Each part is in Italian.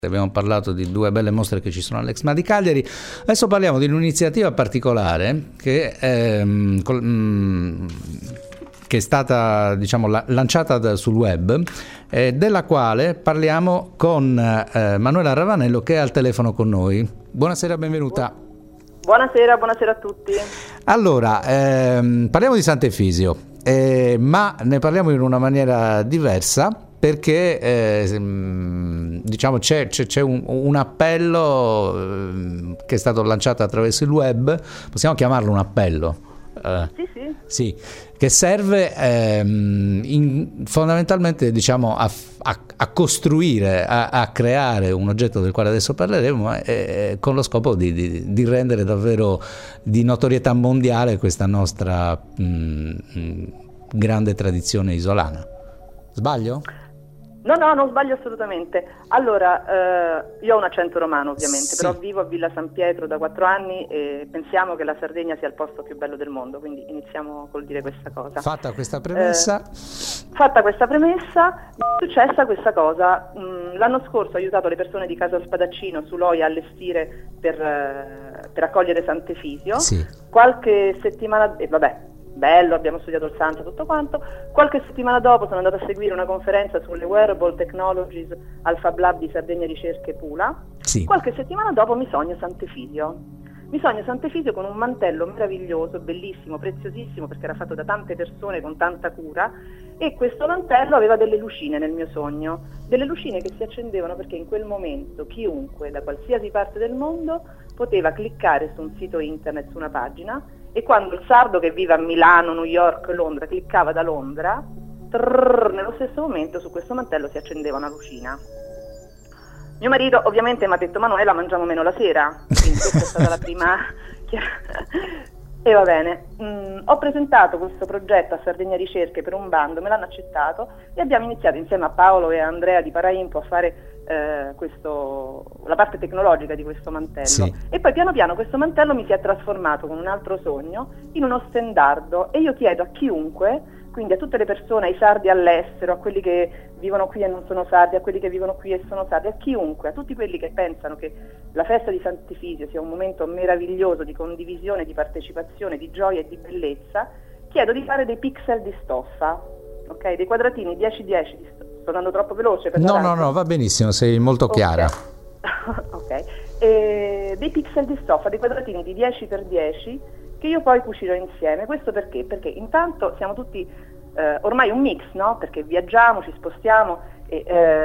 Abbiamo parlato di due belle mostre che ci sono all'Exma di Cagliari. Adesso parliamo di un'iniziativa particolare che è stata, diciamo, lanciata sul web, della quale parliamo con Manuela Ravanello, che è al telefono con noi. Buonasera, benvenuta. Buonasera a tutti. Allora, parliamo di Sant'Efisio, ma ne parliamo in una maniera diversa, perché diciamo c'è un appello che è stato lanciato attraverso il web, possiamo chiamarlo un appello? Sì, che serve fondamentalmente, diciamo, a costruire, a creare un oggetto del quale adesso parleremo, con lo scopo di rendere davvero di notorietà mondiale questa nostra grande tradizione isolana. Sbaglio? No, non sbaglio assolutamente. Allora, io ho un accento romano ovviamente, sì. Però vivo a Villa San Pietro da 4 anni e pensiamo che la Sardegna sia il posto più bello del mondo, quindi iniziamo col dire questa cosa. Fatta questa premessa, mi è successa questa cosa. L'anno scorso ho aiutato le persone di Casa Spadaccino su Loia a allestire per accogliere Sant'Efisio. sì. Qualche settimana, bello, abbiamo studiato il santo, tutto quanto. Qualche settimana dopo sono andata a seguire una conferenza sulle Wearable Technologies al Fab Lab di Sardegna Ricerche Pula. Sì. Qualche settimana dopo mi sogno Sant'Efisio con un mantello meraviglioso, bellissimo, preziosissimo, perché era fatto da tante persone con tanta cura, e questo mantello aveva delle lucine nel mio sogno, delle lucine che si accendevano perché in quel momento chiunque da qualsiasi parte del mondo poteva cliccare su un sito internet, su una pagina, e quando il sardo che vive a Milano, New York, Londra cliccava da Londra, nello stesso momento su questo mantello si accendeva una lucina. Mio marito ovviamente mi ha detto: Manuela, mangiamo meno la sera, quindi questa è stata la prima. E va bene, ho presentato questo progetto a Sardegna Ricerche per un bando, me l'hanno accettato e abbiamo iniziato insieme a Paolo e a Andrea di Paraimpo a fare la parte tecnologica di questo mantello. Sì. E poi piano piano questo mantello mi si è trasformato con un altro sogno in uno stendardo, e io chiedo a chiunque, quindi a tutte le persone, ai sardi all'estero, a quelli che vivono qui e non sono sardi, a quelli che vivono qui e sono sardi, a chiunque, a tutti quelli che pensano che la festa di Sant'Efisio sia un momento meraviglioso di condivisione, di partecipazione, di gioia e di bellezza, chiedo di fare dei pixel di stoffa, ok? Dei quadratini 10x10 di stoffa. Sto andando troppo veloce per No, va benissimo, sei molto chiara. Ok. Dei pixel di stoffa, dei quadratini di 10x10 che io poi cucirò insieme. Questo perché? Perché intanto siamo tutti ormai un mix, no? Perché viaggiamo, ci spostiamo e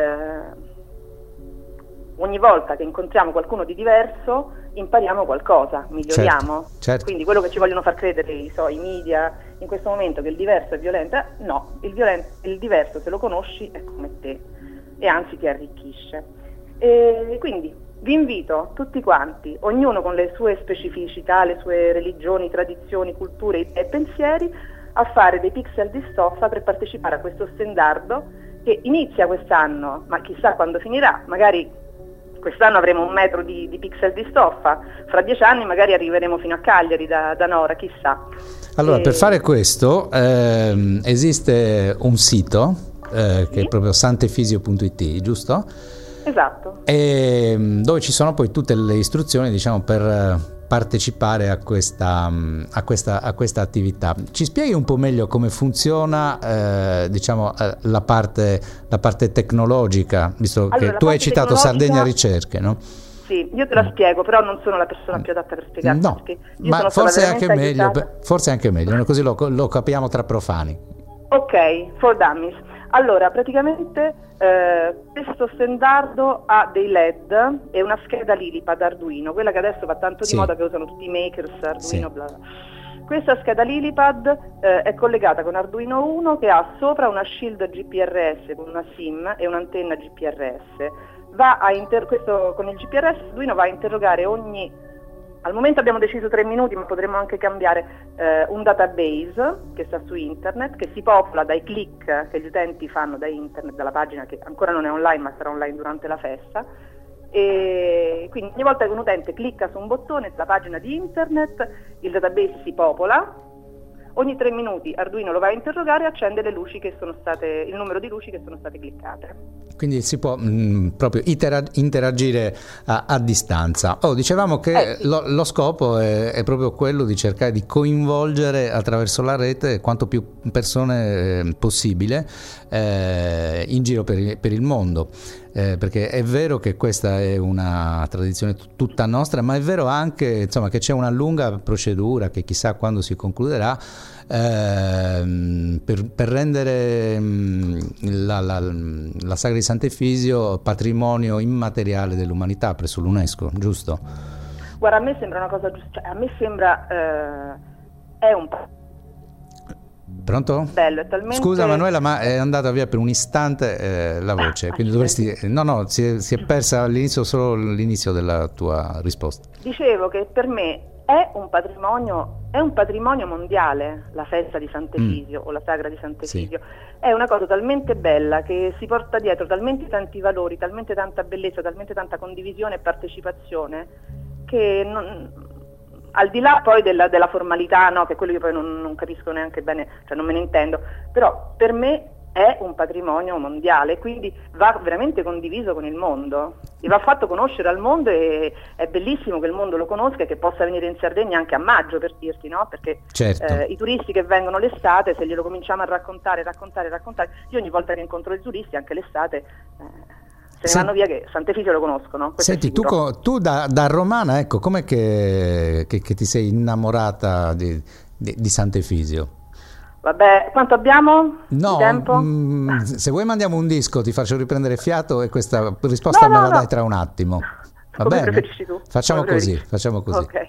ogni volta che incontriamo qualcuno di diverso impariamo qualcosa, miglioriamo. Certo. Quindi quello che ci vogliono far credere i media in questo momento, che il diverso è violento, no, il diverso, se lo conosci, è come te e anzi ti arricchisce. E quindi vi invito tutti quanti, ognuno con le sue specificità, le sue religioni, tradizioni, culture e pensieri, a fare dei pixel di stoffa per partecipare a questo stendardo che inizia quest'anno, ma chissà quando finirà. Magari quest'anno avremo 1 metro di pixel di stoffa, fra 10 anni magari arriveremo fino a Cagliari da Nora, chissà. Allora, per fare questo esiste un sito che è proprio santefisio.it, giusto? Esatto. E dove ci sono poi tutte le istruzioni, diciamo, per partecipare a questa attività. Ci spieghi un po' meglio come funziona, diciamo, la parte tecnologica, visto che tu hai citato Sardegna Ricerche, no? Sì, io te la spiego, però non sono la persona più adatta per spiegarti. No, ma forse è anche meglio, così lo capiamo tra profani. Ok, for dummies. Allora, praticamente questo stendardo ha dei LED e una scheda Lilipad Arduino, quella che adesso va tanto di moda, che usano tutti i makers, Arduino, bla bla. Questa scheda Lilipad è collegata con Arduino 1, che ha sopra una shield GPRS con una SIM e un'antenna GPRS. Questo con il GPRS Arduino va a interrogare al momento abbiamo deciso 3 minuti, ma potremmo anche cambiare, un database che sta su internet, che si popola dai click che gli utenti fanno da internet, dalla pagina che ancora non è online ma sarà online durante la festa, e quindi ogni volta che un utente clicca su un bottone sulla pagina di internet il database si popola. ogni 3 minuti Arduino lo va a interrogare e accende le luci che sono state, il numero di luci che sono state cliccate. Quindi si può proprio interagire a distanza. Dicevamo che Sì. lo scopo è proprio quello di cercare di coinvolgere attraverso la rete quanto più persone possibile in giro per il mondo. Perché è vero che questa è una tradizione tutta nostra, ma è vero anche, insomma, che c'è una lunga procedura che chissà quando si concluderà per rendere la sagra di Sant'Efisio patrimonio immateriale dell'umanità presso l'UNESCO, giusto? Guarda, a me sembra una cosa giusta, a me sembra è un po' Pronto? bello, è talmente... Scusa Manuela, ma è andata via per un istante la voce, quindi dovresti... No, si è persa all'inizio solo l'inizio della tua risposta. Dicevo che per me è un patrimonio mondiale la festa di Sant'Efisio o la sagra di Sant'Efisio. Sì. È una cosa talmente bella che si porta dietro talmente tanti valori, talmente tanta bellezza, talmente tanta condivisione e partecipazione che al di là poi della formalità, no, che quello io poi non capisco neanche bene, cioè non me ne intendo, però per me è un patrimonio mondiale, quindi va veramente condiviso con il mondo, gli va fatto conoscere al mondo e è bellissimo che il mondo lo conosca e che possa venire in Sardegna anche a maggio, per dirti, no? Perché certo. I turisti che vengono l'estate, se glielo cominciamo a raccontare, io ogni volta che incontro i turisti, anche l'estate, se ne vanno via che Sant'Efisio lo conoscono. Senti, tu da romana, ecco, com'è che ti sei innamorata di Sant'Efisio? Vabbè, quanto abbiamo di tempo? Se vuoi mandiamo un disco, ti faccio riprendere fiato e questa risposta me la dai tra un attimo. Va come bene? Preferisci tu? Facciamo così. Ok.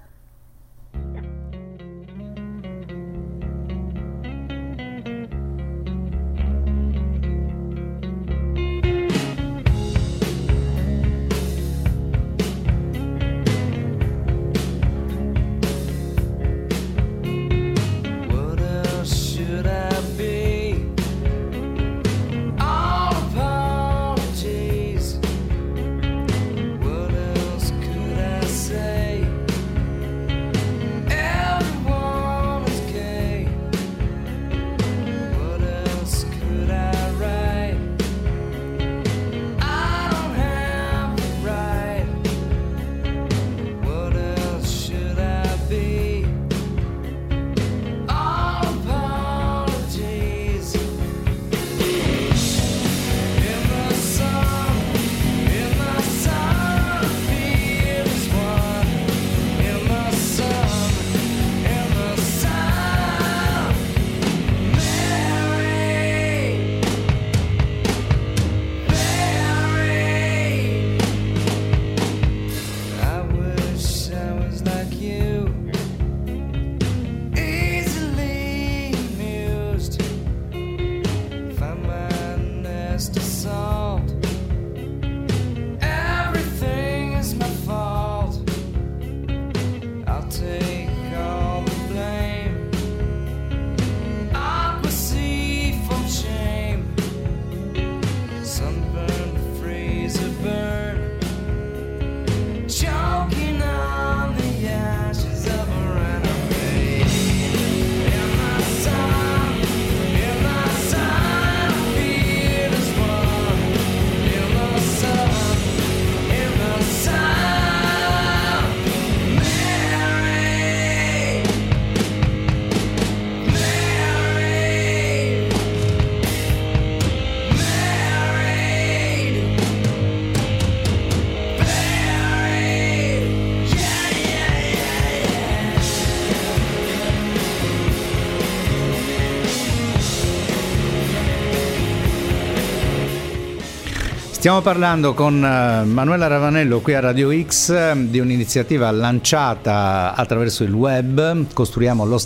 Stiamo parlando con Manuela Ravanello qui a Radio X di un'iniziativa lanciata attraverso il web. Costruiamo lo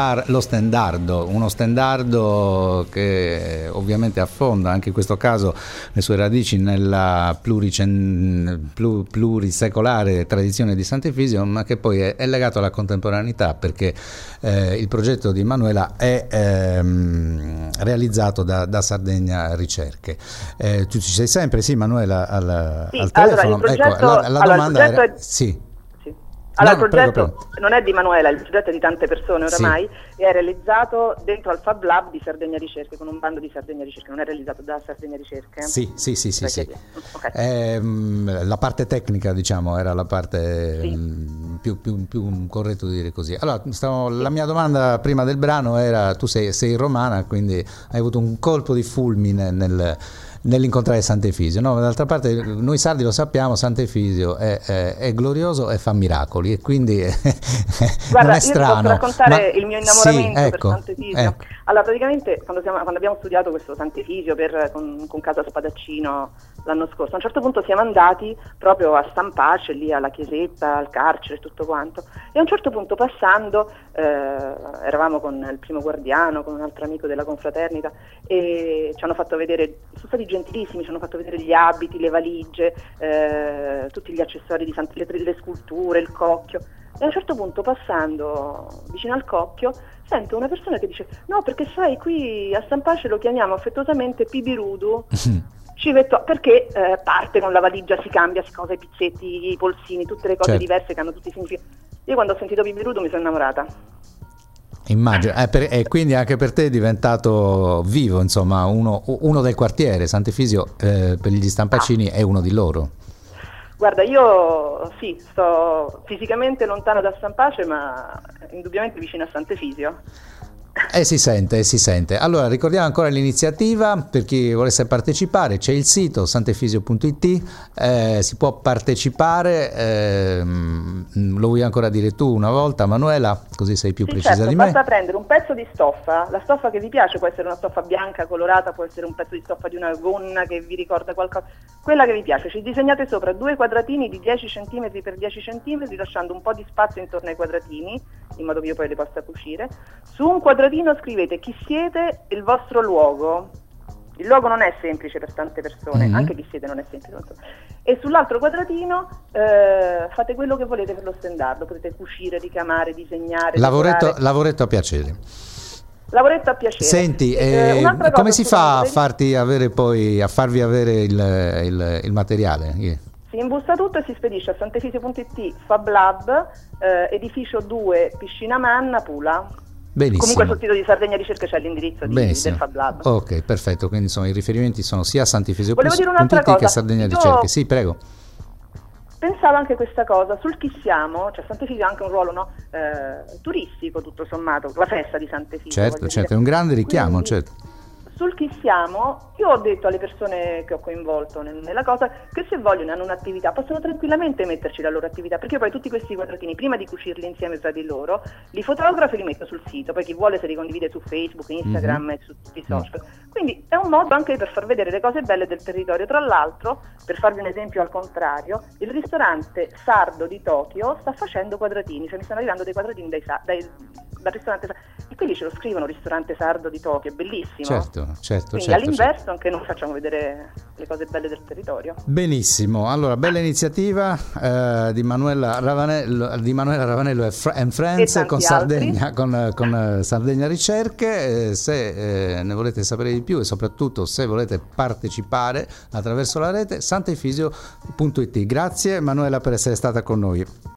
stendardo, uno stendardo che ovviamente affonda anche in questo caso le sue radici nella plurisecolare tradizione di Sant'Efisio, ma che poi è legato alla contemporaneità, perché il progetto di Manuela è realizzato da Sardegna Ricerche. Tu ci sei sempre, sì, Manuela, al telefono. Allora, ecco, la domanda era... Sì. Allora, No, il progetto prego. non è di Manuela, il progetto è di tante persone oramai, e è realizzato dentro al Fab Lab di Sardegna Ricerche, con un bando di Sardegna Ricerche, non è realizzato da Sardegna Ricerche? Sì, sì, sì, sì, Vorrei sì. chiarire. Ok. La parte tecnica, diciamo, era la parte Sì. più corretto di dire così. Allora, la mia domanda prima del brano era: tu sei romana, quindi hai avuto un colpo di fulmine nell'incontrare Sant'Efisio, no? D'altra parte noi sardi lo sappiamo, Sant'Efisio è glorioso e fa miracoli, e quindi Guarda, non è io ti posso strano. raccontare il mio Sì, innamoramento per ecco, Sant'Efisio. ecco. Allora, praticamente quando abbiamo studiato questo Sant'Efisio con Casa Spadaccino l'anno scorso, a un certo punto siamo andati proprio a Stampace, lì alla chiesetta, al carcere e tutto quanto, e a un certo punto passando eravamo con il primo guardiano, con un altro amico della confraternita, e ci hanno fatto vedere, sono stati gentilissimi, ci hanno fatto vedere gli abiti, le valigie, tutti gli accessori di le sculture, il cocchio. E a un certo punto, passando vicino al cocchio, sento una persona che dice: no, perché sai, qui a Stampace lo chiamiamo affettuosamente Pibirudu, perché parte con la valigia, si cambia, si cosa, i pizzetti, i polsini, tutte le cose Certo. diverse che hanno tutti i significati. Io quando ho sentito Pibirudu mi sono innamorata. Immagino, e quindi anche per te è diventato vivo, insomma, uno del quartiere. Sant'Efisio, per gli stampacini, è uno di loro. Guarda, io sì, sto fisicamente lontano da Stampace, ma indubbiamente vicino a Sant'Efisio. Si sente, si sente. Allora, ricordiamo ancora l'iniziativa per chi volesse partecipare: c'è il sito santefisio.it, si può partecipare. Lo vuoi ancora dire tu una volta, Manuela, così sei più Sì, precisa certo, di me? basta prendere un pezzo di stoffa, la stoffa che vi piace, può essere una stoffa bianca colorata, può essere un pezzo di stoffa di una gonna che vi ricorda qualcosa, quella che vi piace. Ci disegnate sopra 2 quadratini di 10 cm per 10 cm, lasciando un po' di spazio intorno ai quadratini, in modo che io poi le possa cucire. Su un quadratino scrivete chi siete e il vostro luogo. Il luogo non è semplice per tante persone, anche chi siete non è semplice. E sull'altro quadratino fate quello che volete per lo stendardo, potete cucire, ricamare, disegnare, decorare. Lavoretto a piacere. Lavoretto a piacere. Senti, Un'altra come cosa, si scusa, fa a vorrei- farti avere poi, a farvi avere il materiale? Si imbusta tutto e si spedisce a santefisio.it, Fab Lab, edificio 2, Piscina Manna, Pula. Benissimo. Comunque sul sito di Sardegna Ricerche c'è l'indirizzo del Benissimo. Fab Lab. Ok, perfetto. Quindi insomma, i riferimenti sono sia Volevo dire un'altra santefisio.it che cosa. Sardegna Io Ricerche. Sì, prego. pensavo anche questa cosa, sul Chi siamo, cioè Sant'Efisio ha anche un ruolo, no, turistico tutto sommato, la festa di Sant'Efisio. Certo, voglio certo, dire. è un grande richiamo, Quindi, certo. sul Chi siamo, io ho detto alle persone che ho coinvolto nella cosa che se vogliono hanno un'attività possono tranquillamente metterci la loro attività, perché io poi tutti questi quadratini, prima di cucirli insieme tra di loro, li fotografo e li metto sul sito, poi chi vuole se li condivide su Facebook, Instagram e su tutti i social. Quindi è un modo anche per far vedere le cose belle del territorio. Tra l'altro, per farvi un esempio al contrario, il ristorante sardo di Tokyo sta facendo quadratini, cioè mi stanno arrivando dei quadratini dal ristorante sardo, e quindi ce lo scrivono ristorante sardo di Tokyo, è bellissimo. Certo. Quindi certo. all'inverso anche noi facciamo vedere le cose belle del territorio. Benissimo, allora bella iniziativa di Manuela Ravanello and Friends E con tanti Sardegna, con Sardegna Ricerche. Se ne volete sapere di più e soprattutto se volete partecipare attraverso la rete, santefisio.it. Grazie Manuela per essere stata con noi.